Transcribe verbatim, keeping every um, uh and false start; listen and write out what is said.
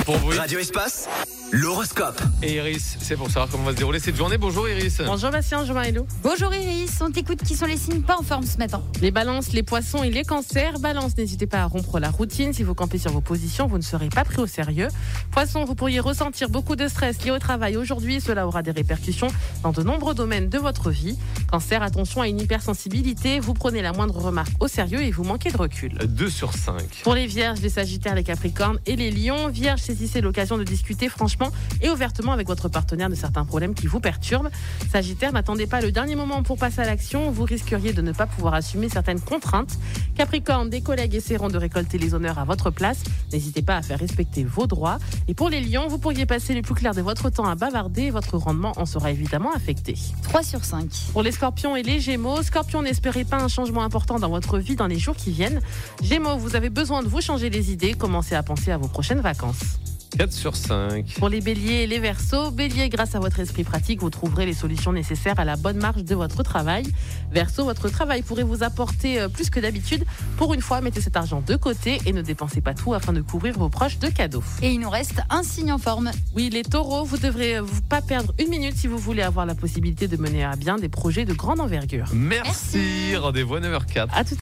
pour vous. Radio Espace, l'horoscope. Et Iris, c'est pour savoir comment va se dérouler cette journée. Bonjour Iris. Bonjour Bastien, bonjour Maëlo. Bonjour Iris, on t'écoute, qui sont les signes pas en forme ce matin? Les balances, les poissons et les cancers. Balance, n'hésitez pas à rompre la routine. Si vous campez sur vos positions, vous ne serez pas pris au sérieux. Poisson, vous pourriez ressentir beaucoup de stress lié au travail aujourd'hui. Cela aura des répercussions dans de nombreux domaines de votre vie. Cancer, attention à une hypersensibilité. Vous prenez la moindre remarque au sérieux et vous manquez de recul. deux sur cinq. Pour les vierges, les sagittaires, les capricornes et les lions. Vierges, saisissez l'occasion de discuter franchement et ouvertement avec votre partenaire de certains problèmes qui vous perturbent. Sagittaire, n'attendez pas le dernier moment pour passer à l'action. Vous risqueriez de ne pas pouvoir assumer certaines contraintes. Capricorne, des collègues essaieront de récolter les honneurs à votre place. N'hésitez pas à faire respecter vos droits. Et pour les lions, vous pourriez passer le plus clair de votre temps à bavarder et votre rendement en sera évidemment affecté. trois sur cinq. Pour les scorpions et les gémeaux, scorpions, n'espérez pas un changement important dans votre vie dans les jours qui viennent. Gémeaux, vous avez besoin de vous changer les idées. Commencez à penser à vos prochaines vacances. quatre sur cinq. Pour les béliers et les verseaux, bélier, grâce à votre esprit pratique, vous trouverez les solutions nécessaires à la bonne marche de votre travail. Verseau, votre travail pourrait vous apporter euh, plus que d'habitude. Pour une fois, mettez cet argent de côté et ne dépensez pas tout afin de couvrir vos proches de cadeaux. Et il nous reste un signe en forme. Oui, les taureaux, vous devrez euh, vous pas perdre une minute si vous voulez avoir la possibilité de mener à bien des projets de grande envergure. Merci. Merci. Rendez-vous à neuf heures zéro quatre. À tout